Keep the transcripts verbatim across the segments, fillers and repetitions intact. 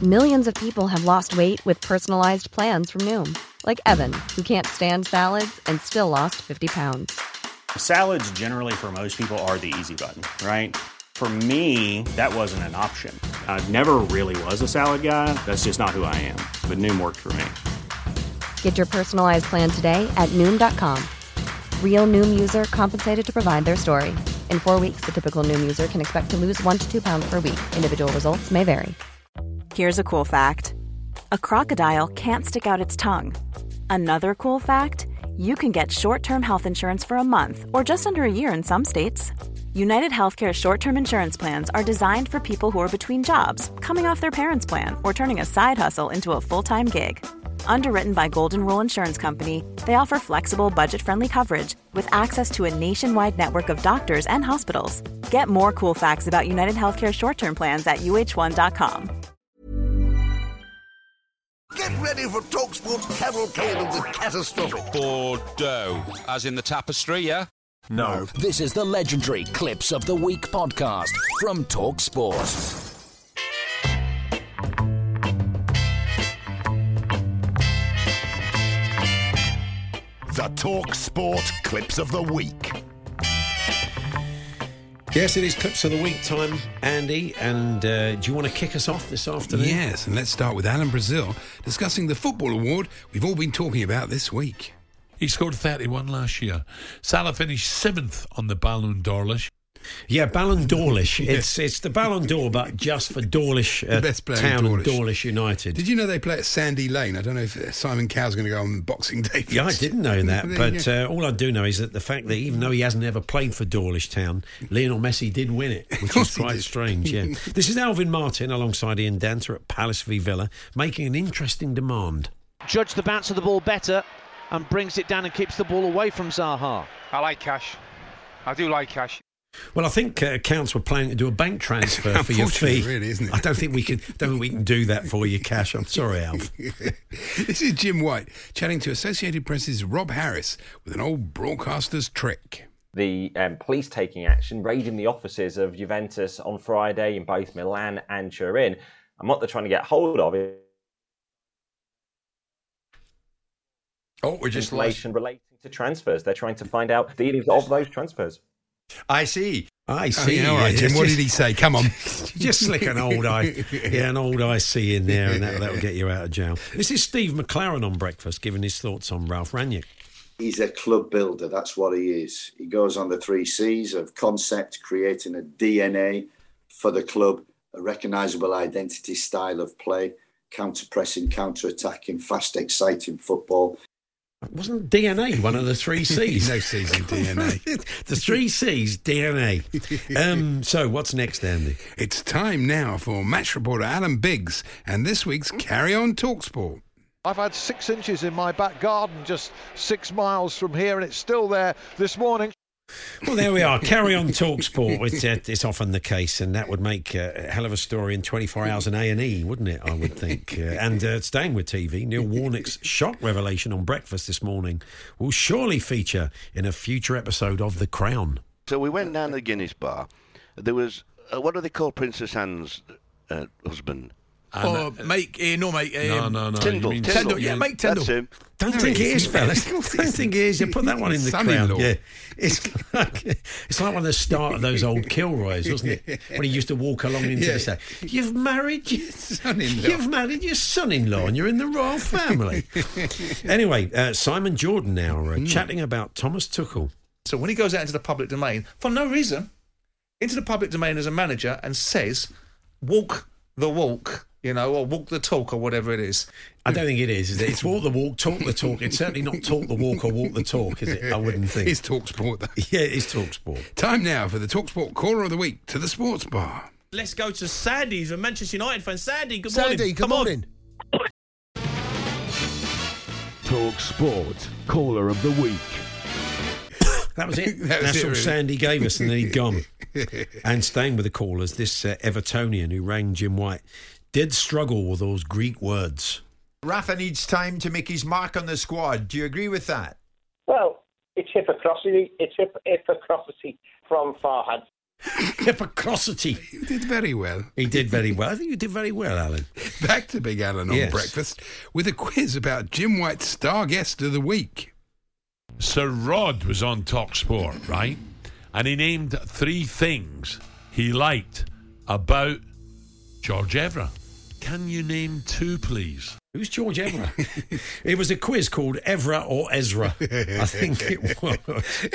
Millions of people have lost weight with personalized plans from Noom. Like Evan, who can't stand salads and still lost fifty pounds. Salads generally for most people are the easy button, right? For me, that wasn't an option. I never really was a salad guy. That's just not who I am. But Noom worked for me. Get your personalized plan today at Noom dot com. Real Noom user compensated to provide their story. In four weeks, the typical Noom user can expect to lose one to two pounds per week. Individual results may vary. Here's a cool fact. A crocodile can't stick out its tongue. Another cool fact, you can get short-term health insurance for a month or just under a year in some states. United Healthcare short-term insurance plans are designed for people who are between jobs, coming off their parents' plan, or turning a side hustle into a full-time gig. Underwritten by Golden Rule Insurance Company, they offer flexible, budget-friendly coverage with access to a nationwide network of doctors and hospitals. Get more cool facts about United Healthcare short-term plans at U H one dot com. Get ready for TalkSport's cavalcade of the catastrophic. Bordeaux, as in the tapestry, yeah? No. This is the legendary Clips of the Week podcast from TalkSport. The TalkSport Clips of the Week. Yes, it is Clips of the Week time, Andy. And uh, do you want to kick us off this afternoon? Yes, and let's start with Alan Brazil discussing the football award we've all been talking about this week. He scored thirty-one last year. Salah finished seventh on the Ballon d'Or list. Yeah, Ballon d'Orish. It's it's the Ballon d'Or, but just for Dawlish uh, best player Town in and Dawlish United. Did you know they play at Sandy Lane? I don't know if Simon Cowell's going to go on Boxing Day. Yeah, I didn't know that, but uh, all I do know is that the fact that even though he hasn't ever played for Dawlish Town, Lionel Messi did win it, which is quite strange. Yeah, this is Alvin Martin alongside Ian Danter at Palace v Villa, making an interesting demand. Judge the bounce of the ball better and brings it down and keeps the ball away from Zaha. I like Cash. I do like Cash. Well, I think uh, accounts were planning to do a bank transfer for your fee. Really, isn't it? I don't think we can. Don't think we can do that for you, Cash. I'm sorry, Alf. This is Jim White chatting to Associated Press's Rob Harris with an old broadcaster's trick. The um, police taking action, raiding the offices of Juventus on Friday in both Milan and Turin, and what they're trying to get hold of is oh, we're just information relating to transfers. They're trying to find out the dealings of those transfers. I see. I see. Oh, yeah, all right, Jim. What did he say? Come on. Just slick an old eye. Yeah, an old I C in there, and that, that'll get you out of jail. This is Steve McLaren on Breakfast, giving his thoughts on Ralph Rangnick. He's a club builder. That's what he is. He goes on the three C's of concept, creating a D N A for the club, a recognisable identity, style of play, counter-pressing, counter-attacking, fast, exciting football. Wasn't D N A one of the three C's? No C's in D N A. The three C's, D N A. Um, so what's next, Andy? It's time now for match reporter Alan Biggs and this week's Carry On TalkSport. I've had six inches in my back garden just six miles from here, and it's still there this morning. Well, there we are. Carry On TalkSport. It's, uh, it's often the case, and that would make uh, a hell of a story in twenty-four hours in A and E, wouldn't it, I would think. Uh, and uh, staying with T V, Neil Warnock's shock revelation on Breakfast this morning will surely feature in a future episode of The Crown. So we went down to the Guinness bar. There was, uh, what do they call Princess Anne's uh, husband? Oh, uh, mate, uh, no, mate. Um, no, no, no. Tyndall, Tyndall, Tyndall, yeah, Mike Tyndall. That's him. Don't No, think it it is, isn't. fellas. Don't think it is. You put that one in the Son-in-law. Crown. Yeah, it's like it's like one of the start of those old Kilroys, wasn't it? When he used to walk along into Yeah. the set. You've married your Son-in-law. You've married your son-in-law, and you're in the royal family. Anyway, uh, Simon Jordan now uh, mm. chatting about Thomas Tuchel. So when he goes out into the public domain, for no reason, into the public domain as a manager and says, walk the walk, you know, or walk the talk or whatever it is. I don't think it is, is it? It's walk the walk, talk the talk. It's certainly not talk the walk or walk the talk, is it? I wouldn't think. It's TalkSport, though. Yeah, it is TalkSport. Time now for the TalkSport Caller of the Week to the Sports Bar. Let's go to Sandy, who's a Manchester United fan. Sandy, good Sandy, morning. good Come morning. On. TalkSport Caller of the Week. That was it. That was That's it, all really. Sandy gave us, and then he'd gone. And staying with the callers, this uh, Evertonian who rang Jim White did struggle with those Greek words. Rafa needs time to make his mark on the squad. Do you agree with that? Well, it's hypocrisy. It's hip- hypocrisy from Farhad. Hypocrisy. You did very well. He did very well. I think you did very well, Alan. Back to Big Alan on Yes. breakfast with a quiz about Jim White's star guest of the week. Sir Rod was on TalkSport, right? And he named three things he liked about George Evra. Can you name two, please? Who's George Evra? It was a quiz called Evra or Ezra. I think it was.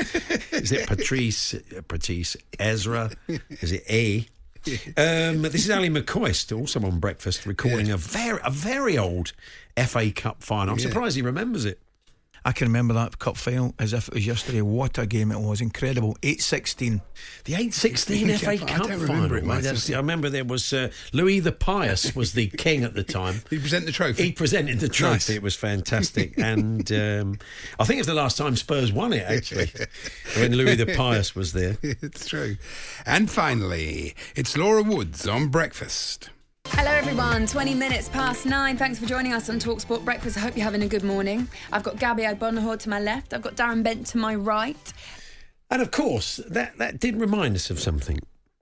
Is it Patrice? Patrice Ezra? Is it A? Um, this is Ali McCoist, also on breakfast, recording yeah. a very a very old F A Cup final. I'm yeah. surprised he remembers it. I can remember that cup final as if it was yesterday. What a game it was. Incredible. eight sixteen. The eight sixteen F A Cup final. Remember it, I remember there was uh, Louis the Pious was the king at the time. He presented the trophy. He presented the trophy. Nice. It was fantastic. And um, I think it's the last time Spurs won it, actually, when Louis the Pious was there. It's true. And finally, it's Laura Woods on breakfast. Hello everyone, twenty minutes past nine. Thanks for joining us on TalkSport Breakfast. I hope you're having a good morning. I've got Gabby O'Bonahor to my left. I've got Darren Bent to my right. And of course, that, that did remind us of something.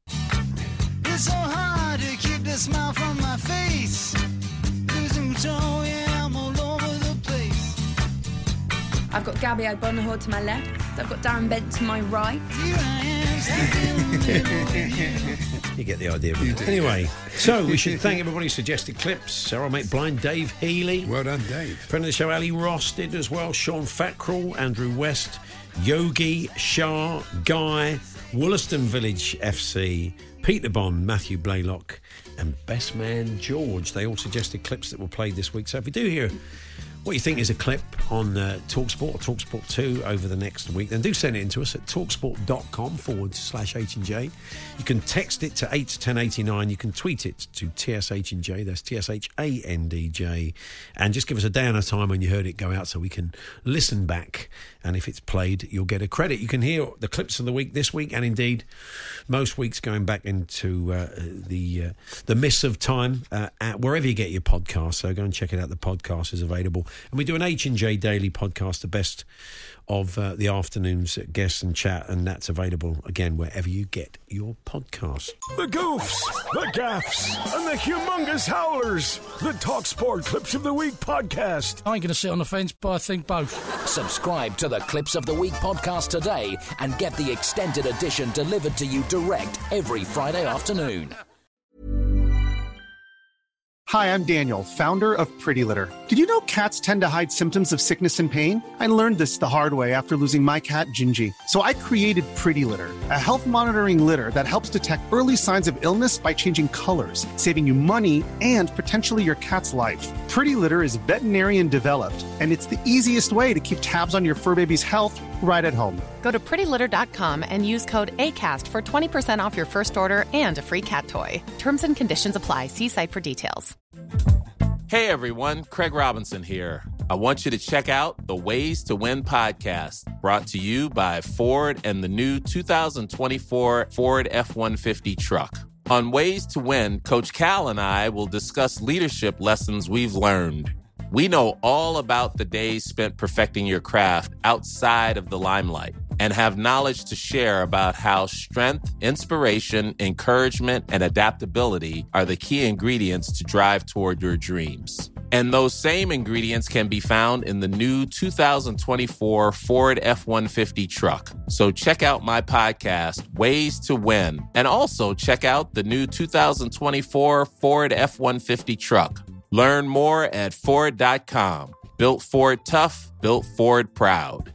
It's so hard to keep the smile from my face. Losing control, yeah, I'm all over the place. I've got Gabby O'Bonahor to my left. I've got Darren Bent to my right. Here I am, stuck in the middle. You get the idea. Anyway, so we should thank everybody who suggested clips. Our old mate Blind Dave Healy. Well done, Dave. Friend of the show, Ali Ross did as well. Sean Fatcrawl, Andrew West, Yogi, Shah, Guy, Wollaston Village F C, Peter Bond, Matthew Blaylock, and Best Man George. They all suggested clips that were played this week. So if you do hear what you think is a clip on uh, TalkSport or TalkSport two over the next week, then do send it in to us at talksport.com forward slash H and J. You can text it to eight ten eighty-nine. You can tweet it to T S H and J. That's T S H A N D J. And just give us a day and a time when you heard it go out so we can listen back. And if it's played, you'll get a credit. You can hear the clips of the week this week, and indeed most weeks going back into uh, the uh, the miss of time uh, at wherever you get your podcast. So go and check it out. The podcast is available. And we do an H and J daily podcast, the best of uh, the afternoon's guests and chat, and that's available, again, wherever you get your podcast. The goofs, the gaffs, and the humongous howlers. The TalkSport Clips of the Week podcast. I ain't going to sit on the fence, but I think both. Subscribe to the Clips of the Week podcast today and get the extended edition delivered to you direct every Friday afternoon. Hi, I'm Daniel, founder of Pretty Litter. Did you know cats tend to hide symptoms of sickness and pain? I learned this the hard way after losing my cat, Gingy. So I created Pretty Litter, a health monitoring litter that helps detect early signs of illness by changing colors, saving you money and potentially your cat's life. Pretty Litter is veterinarian developed, and it's the easiest way to keep tabs on your fur baby's health right at home. Go to pretty litter dot com and use code ACAST for twenty percent off your first order and a free cat toy. Terms and conditions apply. See site for details. Hey everyone, Craig Robinson here. I want you to check out the Ways to Win podcast, brought to you by Ford and the new two thousand twenty-four Ford F one fifty truck. On Ways to Win, Coach Cal and I will discuss leadership lessons we've learned. We know all about the days spent perfecting your craft outside of the limelight and have knowledge to share about how strength, inspiration, encouragement, and adaptability are the key ingredients to drive toward your dreams. And those same ingredients can be found in the new two thousand twenty-four Ford F one fifty truck. So check out my podcast, Ways to Win, and also check out the new two thousand twenty-four Ford F one fifty truck. Learn more at Ford dot com. Built Ford tough, built Ford proud.